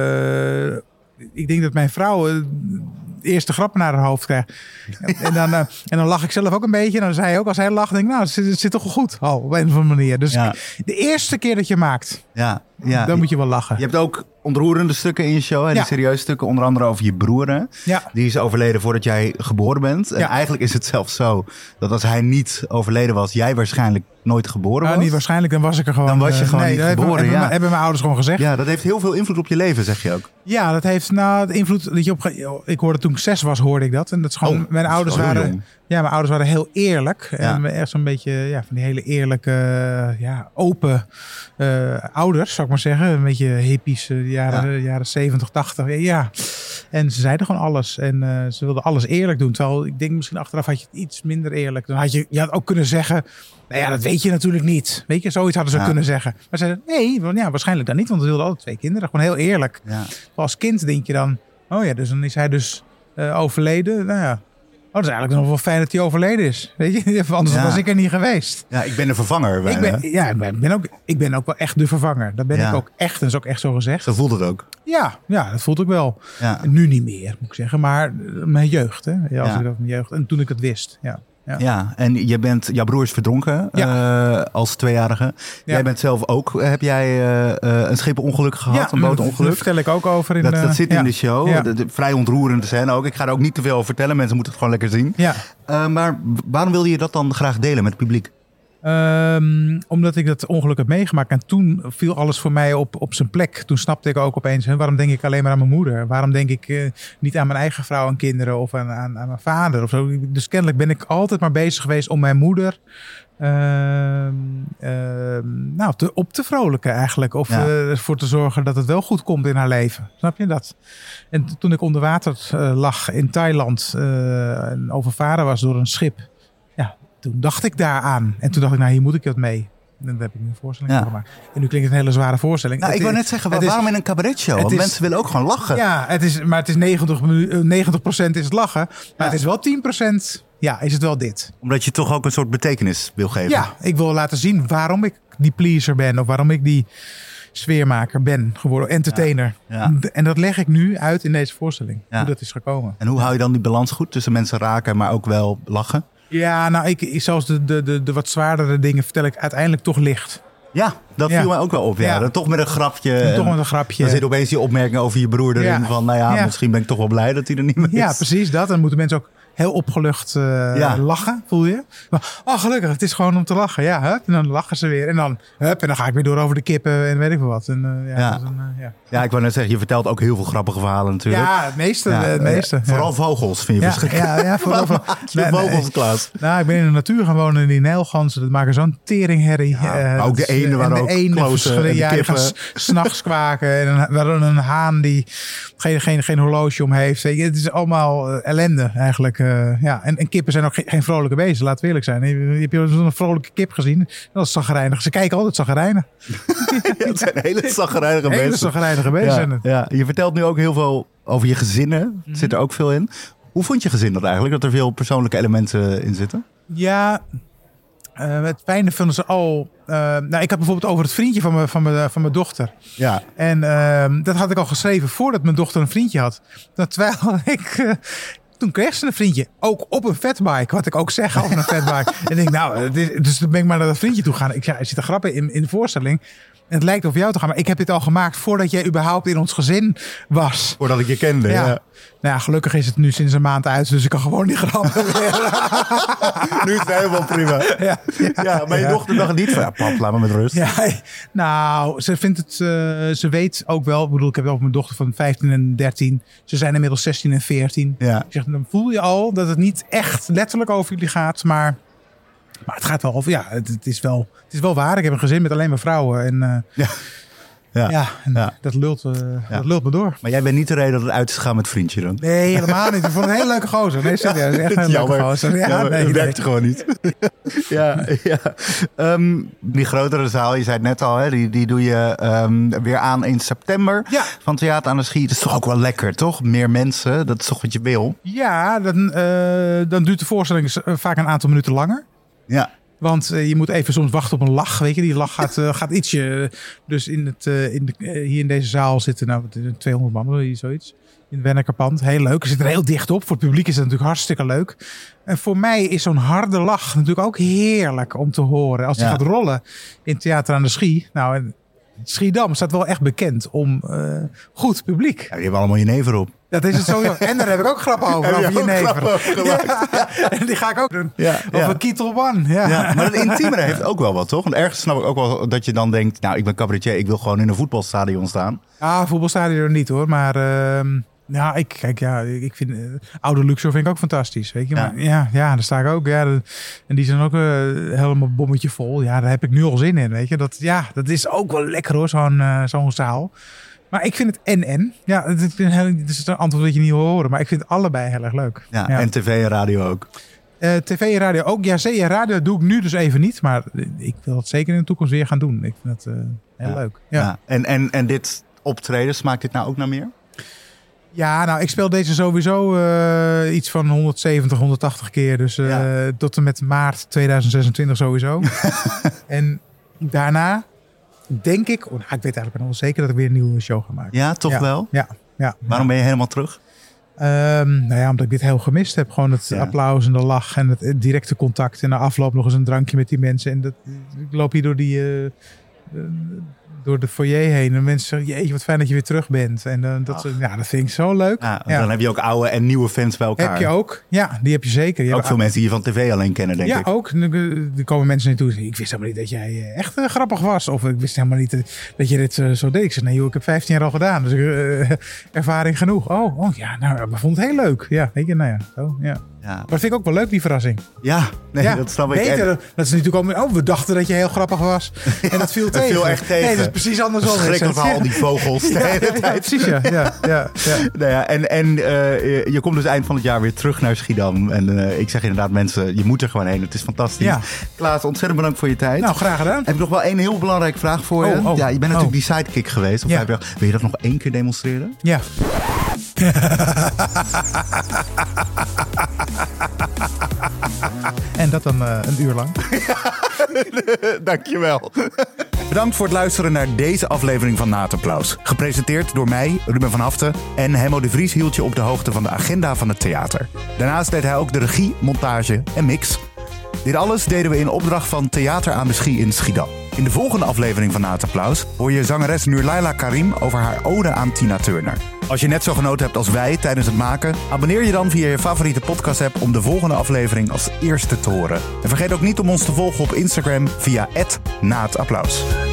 Uh, ik denk dat mijn vrouw... Uh, de eerste grappen naar haar hoofd krijgt. En dan, uh, en dan lach ik zelf ook een beetje. En dan zei hij ook, als hij lacht, denk ik, nou, het zit, het zit toch wel goed. Oh, op een of andere manier. Dus ja. De eerste keer dat je maakt, ja, ja. dan moet je wel lachen. Je hebt ook ontroerende stukken in je show. Hè? Ja. Die serieuze stukken, onder andere over je broer. Hè? Ja. Die is overleden voordat jij geboren bent. En ja. eigenlijk is het zelfs zo dat als hij niet overleden was, jij waarschijnlijk nooit geboren was. Uh, niet waarschijnlijk, dan was ik er gewoon. Dan was je gewoon uh, nee, niet dat geboren. Hebben, ja. hebben, hebben mijn ouders gewoon gezegd. Ja, dat heeft heel veel invloed op je leven, zeg je ook. Ja, dat heeft nou de invloed dat je op. Ik hoorde toen ik zes was, hoorde ik dat. En dat is gewoon. Oh, mijn dat ouders waren. Jong. Ja, mijn ouders waren heel eerlijk. Ja. En echt zo'n beetje ja, van die hele eerlijke, ja, open uh, ouders, zou ik maar zeggen. Een beetje hippies, uh, jaren, ja. jaren zeventig, tachtig. Ja. En ze zeiden gewoon alles. En uh, ze wilden alles eerlijk doen. Terwijl ik denk misschien achteraf had je het iets minder eerlijk. Dan had je, je had ook kunnen zeggen, nou ja, dat weet je natuurlijk niet. Weet je, zoiets hadden ze ja. kunnen zeggen. Maar ze zeiden, nee, want ja, waarschijnlijk dan niet. Want we wilden altijd twee kinderen. Gewoon heel eerlijk. Ja. Als kind denk je dan, oh ja, dus dan is hij dus uh, overleden. Nou ja. Oh, dat is eigenlijk nog wel fijn dat hij overleden is. Weet je, anders ja. was ik er niet geweest. Ja, ik ben de vervanger. Ik ben, ja, ik ben, ook, ik ben ook wel echt de vervanger. Dat ben ja. ik ook echt. Dat is ook echt zo gezegd. Zo voelt het ook. Ja, ja, dat voelt ik wel. Ja. Nu niet meer, moet ik zeggen. Maar mijn jeugd, hè. Ja, als ja. ik dat mijn jeugd. En toen ik het wist, ja. Ja. ja, en je bent, jouw broer is verdronken ja. uh, als tweejarige. Ja. Jij bent zelf ook, heb jij uh, uh, een schepenongeluk gehad, ja, een bootongeluk? Dat vertel ik ook over. In dat, de, dat zit ja. in de show. Ja. De, de, vrij ontroerend zijn ook. Ik ga er ook niet te veel over vertellen. Mensen moeten het gewoon lekker zien. Ja. Uh, maar waarom wilde je dat dan graag delen met het publiek? Um, omdat ik dat ongeluk heb meegemaakt. En toen viel alles voor mij op, op zijn plek. Toen snapte ik ook opeens, hè, waarom denk ik alleen maar aan mijn moeder? Waarom denk ik uh, niet aan mijn eigen vrouw en kinderen of aan, aan, aan mijn vader? Of zo? Dus kennelijk ben ik altijd maar bezig geweest om mijn moeder uh, uh, nou, te, op te vrolijken eigenlijk. Of ja. uh, ervoor te zorgen dat het wel goed komt in haar leven. Snap je dat? En t- toen ik onder water uh, lag in Thailand uh, en overvaren was door een schip. Toen dacht ik daaraan. En toen dacht ik, nou, hier moet ik wat mee. En dan heb ik nu een voorstelling ja. gemaakt. En nu klinkt het een hele zware voorstelling. Nou, het, ik wou net zeggen, waar, is, waarom in een cabaretshow? Want is, mensen willen ook gewoon lachen. Ja, het is, maar het is negentig procent is het lachen. Maar ja. het is wel tien procent, ja, is het wel dit. Omdat je toch ook een soort betekenis wil geven. Ja, ik wil laten zien waarom ik die pleaser ben. Of waarom ik die sfeermaker ben geworden. Entertainer. Ja. Ja. En dat leg ik nu uit in deze voorstelling. Ja. Hoe dat is gekomen. En hoe hou je dan die balans goed tussen mensen raken, maar ook wel lachen? Ja, nou, ik, zelfs de, de, de, de wat zwaardere dingen vertel ik uiteindelijk toch licht. Ja, dat viel ja. mij ook wel op. Ja. Ja. Toch met een grapje. En toch met een grapje. Dan zit opeens die opmerking over je broer erin. Ja. Van, nou ja, ja, misschien ben ik toch wel blij dat hij er niet meer is. Ja, precies dat. Dan moeten mensen ook heel opgelucht uh, ja. lachen, voel je. Oh, gelukkig, het is gewoon om te lachen. Ja, hup, en dan lachen ze weer. En dan, hup, en dan ga ik weer door over de kippen en weet ik veel wat. En, uh, ja, ja. Dat is een, uh, ja. ja, ik wou net zeggen, je vertelt ook heel veel grappige verhalen natuurlijk. Ja, het meeste. Ja, het meeste uh, vooral ja. vogels vind je ja, verschrikkelijk. Ja, ja, vooral nee, nee, vogels, nee. Klaas. Nou, ik ben in de natuur gaan wonen en die nijlganzen, dat maken zo'n teringherrie. Ja, uh, ook de eenden waren ook kloten en ja, de die gaan s'nachts kwaken. En een, we hadden een haan die geen, geen, geen horloge om heeft. Weet je, het is allemaal uh, ellende eigenlijk. Uh, ja. en, en kippen zijn ook geen, geen vrolijke beesten, laten we eerlijk zijn. Je, heb je zo'n vrolijke kip gezien? Dat is zagrijnig. Ze kijken altijd zagrijnig. Ja, het zijn hele zagrijnige beesten. Hele zagrijnige beesten. Ja, ja, je vertelt nu ook heel veel over je gezinnen. Mm-hmm. Zit er ook veel in. Hoe vond je gezin dat eigenlijk? Dat er veel persoonlijke elementen in zitten? Ja, uh, het fijne vinden ze al... Uh, nou, ik had bijvoorbeeld over het vriendje van mijn, van mijn, van mijn dochter. Ja. En uh, dat had ik al geschreven voordat mijn dochter een vriendje had. Dat terwijl ik... Uh, toen kreeg ze een vriendje. Ook op een fatbike. Wat ik ook zeg over een fatbike. En ik denk, nou, dus dan ben ik maar naar dat vriendje toe gaan. Ik zei, er zit een grap in, in de voorstelling. En het lijkt over jou te gaan. Maar ik heb dit al gemaakt voordat jij überhaupt in ons gezin was. Voordat ik je kende, ja. ja. Nou ja, gelukkig is het nu sinds een maand uit. Dus ik kan gewoon die grappen weer. Nu is het helemaal prima. Ja, ja, ja maar je ja. dochter dacht niet van, ja, pap, laat me met rust. Ja, nou, ze vindt het, uh, ze weet ook wel. Ik bedoel, ik heb ook mijn dochter van vijftien en dertien. Ze zijn inmiddels zestien en veertien. Ja. Ik zeg, dan voel je al dat het niet echt letterlijk over jullie gaat. Maar, maar het gaat wel over, ja, het, het, is wel, het is wel waar. Ik heb een gezin met alleen maar vrouwen. En uh, ja. Ja, ja, en ja. Dat, lult, uh, ja. dat lult me door. Maar jij bent niet de reden dat het uit is gegaan met vriendje dan? Nee, helemaal niet. Ik vond het een hele leuke gozer. Nee, serieus. Echt een leuke gozer. Ja, ja, nee, dat werkt nee. gewoon niet. ja, ja. Um, die grotere zaal, je zei het net al, hè, die, die doe je um, weer aan in september. Ja. Van Theater aan de Schie. Dat is toch ook wel lekker, toch? Meer mensen, dat is toch wat je wil? Ja, dan, uh, dan duurt de voorstelling vaak een aantal minuten langer. Ja. Want uh, je moet even soms wachten op een lach. Weet je, die lach gaat, uh, gaat ietsje. Dus in het, uh, in de, uh, hier in deze zaal zitten nou tweehonderd man, hier zoiets. In het Wennekerpand. Heel leuk. Ze zitten er heel dicht op. Voor het publiek is het natuurlijk hartstikke leuk. En voor mij is zo'n harde lach natuurlijk ook heerlijk om te horen. Als die ja. gaat rollen in Theater aan de Schie. Nou, en Schiedam staat wel echt bekend om uh, goed publiek. Ja, je hebt allemaal je never op. Dat is het sowieso. En daar heb ik ook grappen over. Over je never. Ja, en die ga ik ook doen. Ja, over ja. Ketel One. Ja. Ja, maar het intiemere heeft ook wel wat, toch? Want ergens snap ik ook wel dat je dan denkt... nou, ik ben cabaretier, ik wil gewoon in een voetbalstadion staan. Ah, voetbalstadion niet hoor. Maar uh, ja, ik, kijk, ja, ik vind... Uh, Oude Luxor vind ik ook fantastisch. Weet je? Maar, ja. ja, ja, daar sta ik ook. Ja, de, en die zijn ook uh, helemaal bommetje vol. Ja, daar heb ik nu al zin in. Weet je? Dat, ja, dat is ook wel lekker hoor, zo'n, uh, zo'n zaal. Maar ik vind het en-en. Ja, het is, een heel, het is een antwoord dat je niet wil horen. Maar ik vind het allebei heel erg leuk. Ja, ja. En tv en radio ook. Uh, tv en radio ook. Ja, zee en radio doe ik nu dus even niet. Maar ik wil het zeker in de toekomst weer gaan doen. Ik vind het uh, heel ja. leuk. Ja. Ja. En, en, en dit optreden, smaakt dit nou ook naar meer? Ja, nou, ik speel deze sowieso uh, iets van honderdzeventig, honderdtachtig keer. Dus uh, ja. tot en met maart tweeduizend zesentwintig sowieso. En daarna... denk ik, oh, nou, ik weet eigenlijk wel zeker dat ik weer een nieuwe show ga maken. Ja, toch ja, wel? Ja, ja. Waarom ben je helemaal terug? Um, nou ja, omdat ik dit heel gemist heb. Gewoon het ja. applaus en de lach en het directe contact. En na afloop nog eens een drankje met die mensen. En dat, ik loop hier door die... Uh, uh, door de foyer heen. En mensen zeggen, jeetje, wat fijn dat je weer terug bent. En uh, dat, ja, dat vind ik zo leuk. Ja, ja. Dan heb je ook oude en nieuwe fans bij elkaar. Heb je ook. Ja, die heb je zeker. Je ook veel mensen die je van tv alleen kennen, denk ja, ik. Ja, ook. Er komen mensen naartoe. Ik wist helemaal niet dat jij echt uh, grappig was. Of ik wist helemaal niet uh, dat je dit uh, zo deed. Ik zei, nee joh, ik heb vijftien jaar al gedaan. Dus uh, ervaring genoeg. Oh, oh ja, nou, ik vond het heel leuk. Ja, weet je, nou ja. Zo, ja. Ja. Maar dat vind ik ook wel leuk, die verrassing. Ja, nee, ja, dat snap ik. Beter, en... dat is natuurlijk ook... Oh, we dachten dat je heel grappig was. En ja, dat viel tegen. Dat viel echt tegen. Nee, dat is precies andersom. Schrikkelijk van al die vogels de hele ja, tijd. Ja, precies, ja. ja, ja, ja. Nou ja, en en uh, je komt dus eind van het jaar weer terug naar Schiedam. En uh, ik zeg inderdaad, mensen, je moet er gewoon heen. Het is fantastisch. Ja. Klaas, ontzettend bedankt voor je tijd. Nou, graag gedaan. Heb ik nog wel één heel belangrijke vraag voor je. Oh, oh, ja, je bent natuurlijk oh. die sidekick geweest. Op ja. Wil je dat nog één keer demonstreren? Ja. En dat dan uh, een uur lang. Dankjewel. Bedankt voor het luisteren naar deze aflevering van Na het Applaus. Gepresenteerd door mij, Ruben van Haften. En Hemmo de Vries hield je op de hoogte van de agenda van het theater. Daarnaast deed hij ook de regie, montage en mix. Dit alles deden we in opdracht van Theater aan de Schie in Schiedam. In de volgende aflevering van Na het Applaus hoor je zangeres Nurlaila Karim over haar ode aan Tina Turner. Als je net zo genoten hebt als wij tijdens het maken, abonneer je dan via je favoriete podcast-app om de volgende aflevering als eerste te horen. En vergeet ook niet om ons te volgen op Instagram via at na het applaus.